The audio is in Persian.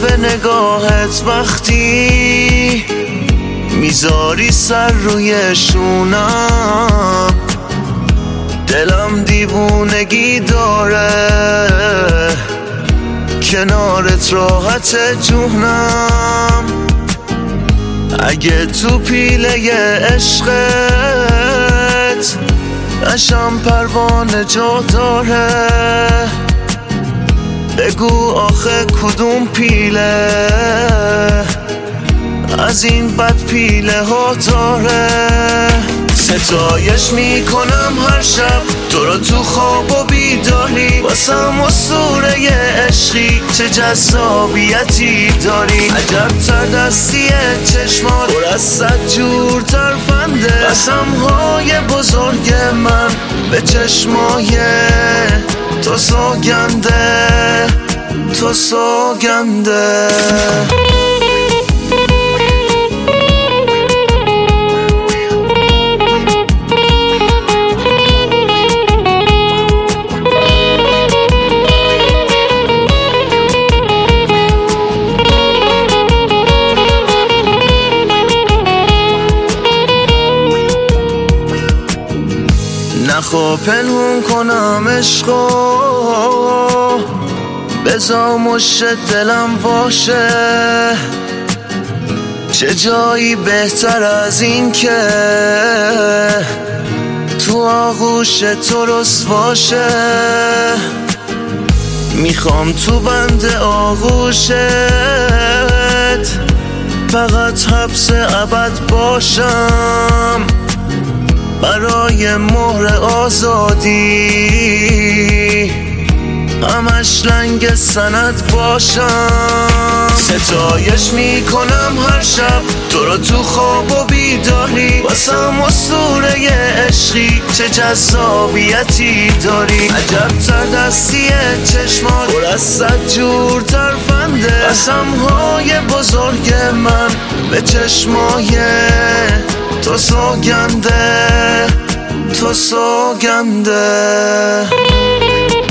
به نگاهت وقتی میذاری سر روی شونم، دلم دیوونگی داره کنارت راحت جونم. اگه تو پیله عشقت نشم پروانه جا داره، بگو آخه کدوم پیله از این بد پیله ها داره. ستایش میکنم هر شب تو رو تو خواب و بیداری، واسم اسطوره عشقی چه جذابیتی داری. عجب تر دستی چشمات پر از 100 جور ترفنده، قسمهای بزرگ من به چشمای تو سوگنده، تو سوگنده. نخوا پنهون کنم عشقو، بذار مشت دلم باشه. چه جایی بهتر از این که تو آغوش تو رسواشه. میخوام تو بند آغوشت فقط حبس ابد باشم، برای مهر آزادی همش لنگ سند باشم. ستایش میکنم هر شب تو رو تو خواب و بیداری، واسم اسطوره عشقی چه جذابیتی داری. عجب تر دستی چشمات پر از 100 جور ترفنده، قسمهای بزرگ من به چشمای تو سوگنده، تو سوگنده.